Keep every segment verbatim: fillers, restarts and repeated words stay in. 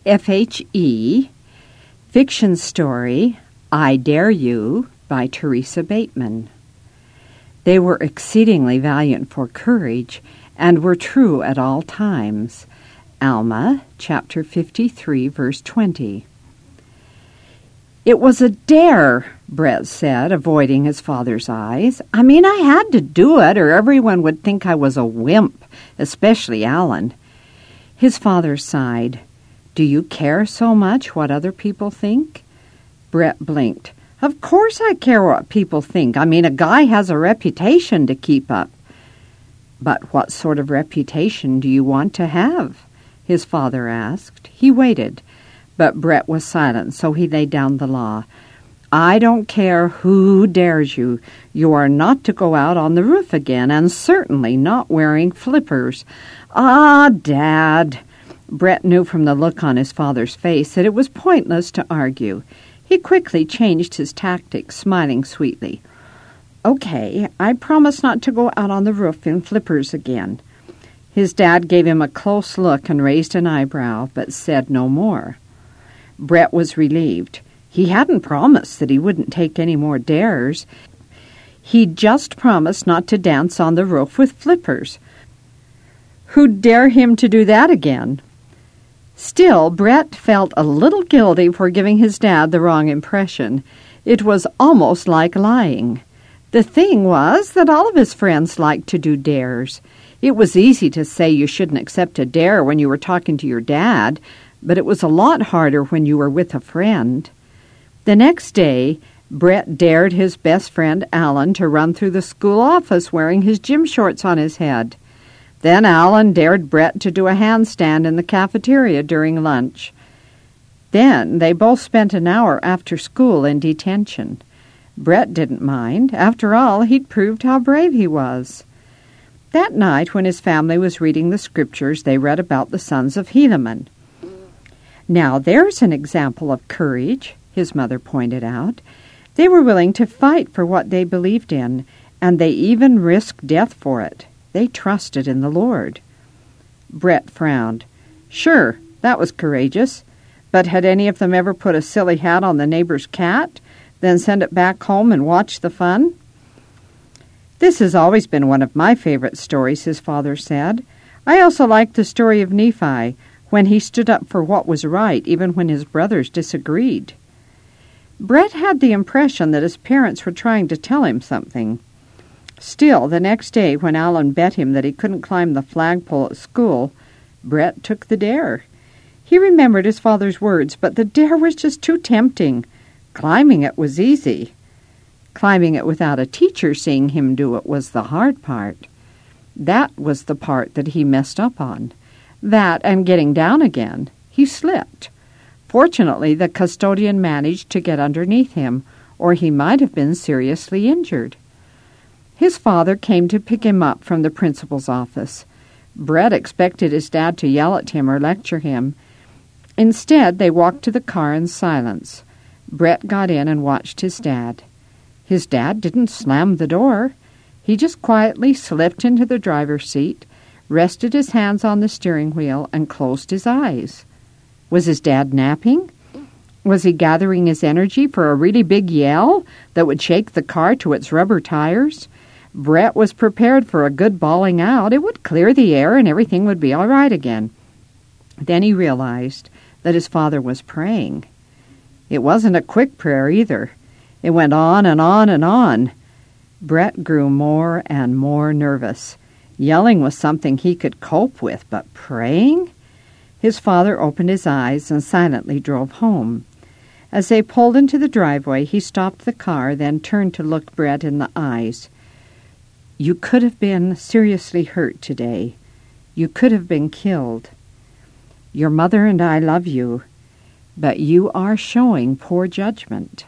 F H E, fiction story I Dare You by Teresa Bateman. They were exceedingly valiant for courage and were true at all times. Alma, chapter fifty-three, verse twenty. It was a dare, Brett said, avoiding his father's eyes. I mean, I had to do it, or everyone would think I was a wimp, especially Alan. His father sighed. Do you care so much what other people think? Brett blinked. Of course I care what people think. I mean, a guy has a reputation to keep up. But what sort of reputation do you want to have? His father asked. He waited, but Brett was silent, so he laid down the law. I don't care who dares you. You are not to go out on the roof again, and certainly not wearing flippers. Ah, Dad! Brett knew from the look on his father's face that it was pointless to argue. He quickly changed his tactics, smiling sweetly. Okay, I promise not to go out on the roof in flippers again. His dad gave him a close look and raised an eyebrow, but said no more. Brett was relieved. He hadn't promised that he wouldn't take any more dares. He'd just promised not to dance on the roof with flippers. Who'd dare him to do that again? Still, Brett felt a little guilty for giving his dad the wrong impression. It was almost like lying. The thing was that all of his friends liked to do dares. It was easy to say you shouldn't accept a dare when you were talking to your dad, but it was a lot harder when you were with a friend. The next day, Brett dared his best friend Alan to run through the school office wearing his gym shorts on his head. Then Alan dared Brett to do a handstand in the cafeteria during lunch. Then they both spent an hour after school in detention. Brett didn't mind. After all, he'd proved how brave he was. That night, when his family was reading the scriptures, they read about the sons of Helaman. Now, there's an example of courage, his mother pointed out. They were willing to fight for what they believed in, and they even risked death for it. They trusted in the Lord. Brett frowned. Sure, that was courageous. But had any of them ever put a silly hat on the neighbor's cat, then send it back home and watch the fun? This has always been one of my favorite stories, his father said. I also like the story of Nephi, when he stood up for what was right, even when his brothers disagreed. Brett had the impression that his parents were trying to tell him something. Still, the next day, when Alan bet him that he couldn't climb the flagpole at school, Brett took the dare. He remembered his father's words, but the dare was just too tempting. Climbing it was easy. Climbing it without a teacher seeing him do it was the hard part. That was the part that he messed up on. That and getting down again. He slipped. Fortunately, the custodian managed to get underneath him, or he might have been seriously injured. His father came to pick him up from the principal's office. Brett expected his dad to yell at him or lecture him. Instead, they walked to the car in silence. Brett got in and watched his dad. His dad didn't slam the door. He just quietly slipped into the driver's seat, rested his hands on the steering wheel, and closed his eyes. Was his dad napping? Was he gathering his energy for a really big yell that would shake the car to its rubber tires? Brett was prepared for a good bawling out. It would clear the air and everything would be all right again. Then he realized that his father was praying. It wasn't a quick prayer either. It went on and on and on. Brett grew more and more nervous. Yelling was something he could cope with, but praying? His father opened his eyes and silently drove home. As they pulled into the driveway, he stopped the car, then turned to look Brett in the eyes. You could have been seriously hurt today. You could have been killed. Your mother and I love you, but you are showing poor judgment.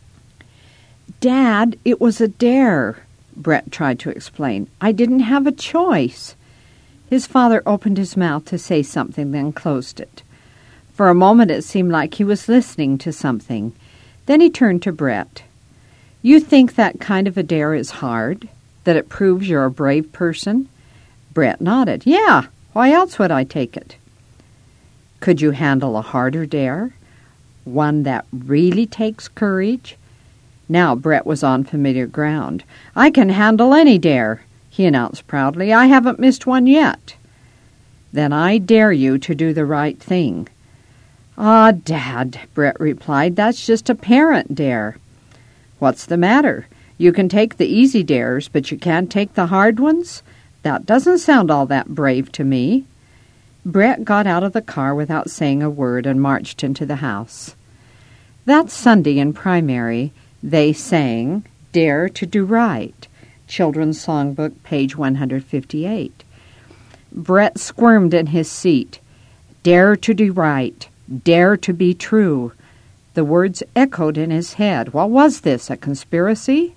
Dad, it was a dare, Brett tried to explain. I didn't have a choice. His father opened his mouth to say something, then closed it. For a moment it seemed like he was listening to something. Then he turned to Brett. You think that kind of a dare is hard? That it proves you're a brave person? Brett nodded. Yeah, why else would I take it? Could you handle a harder dare? One that really takes courage? Now Brett was on familiar ground. "I can handle any dare," he announced proudly. "I haven't missed one yet." "Then I dare you to do the right thing." "Ah, Dad," Brett replied, "that's just a parent dare." "What's the matter? You can take the easy dares, but you can't take the hard ones? That doesn't sound all that brave to me." Brett got out of the car without saying a word and marched into the house. That Sunday in primary, they sang "Dare to Do Right," Children's Songbook, page one hundred fifty-eight. Brett squirmed in his seat. "Dare to do right. Dare to be true." The words echoed in his head. What was this, a conspiracy?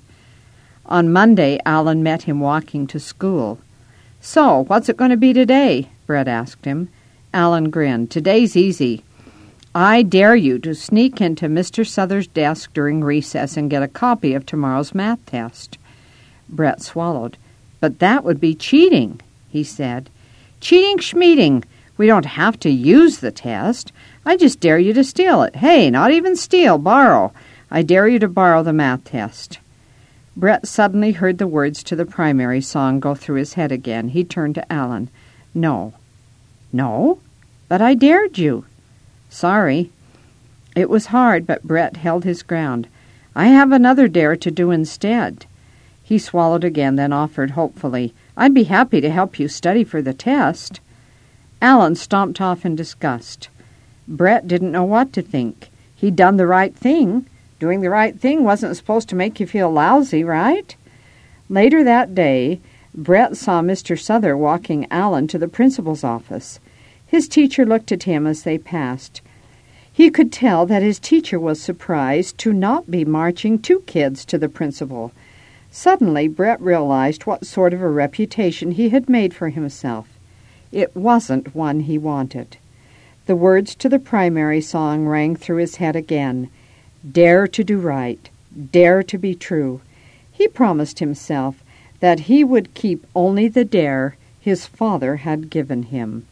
On Monday, Alan met him walking to school. "So, what's it going to be today?" Brett asked him. Alan grinned. "Today's easy. I dare you to sneak into Mister Souther's desk during recess and get a copy of tomorrow's math test." Brett swallowed. "But that would be cheating," he said. "Cheating schmeating. We don't have to use the test. I just dare you to steal it. Hey, not even steal, borrow. I dare you to borrow the math test." Brett suddenly heard the words to the primary song go through his head again. He turned to Alan. "No." "No? But I dared you." "Sorry." It was hard, but Brett held his ground. "I have another dare to do instead." He swallowed again, then offered hopefully, "I'd be happy to help you study for the test." Alan stomped off in disgust. Brett didn't know what to think. He'd done the right thing. Doing the right thing wasn't supposed to make you feel lousy, right? Later that day, Brett saw Mister Souther walking Alan to the principal's office. His teacher looked at him as they passed. He could tell that his teacher was surprised to not be marching two kids to the principal. Suddenly, Brett realized what sort of a reputation he had made for himself. It wasn't one he wanted. The words to the primary song rang through his head again. Dare to do right. Dare to be true. He promised himself that he would keep only the dare his father had given him.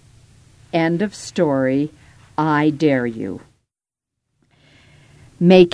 End of story. I Dare You. Make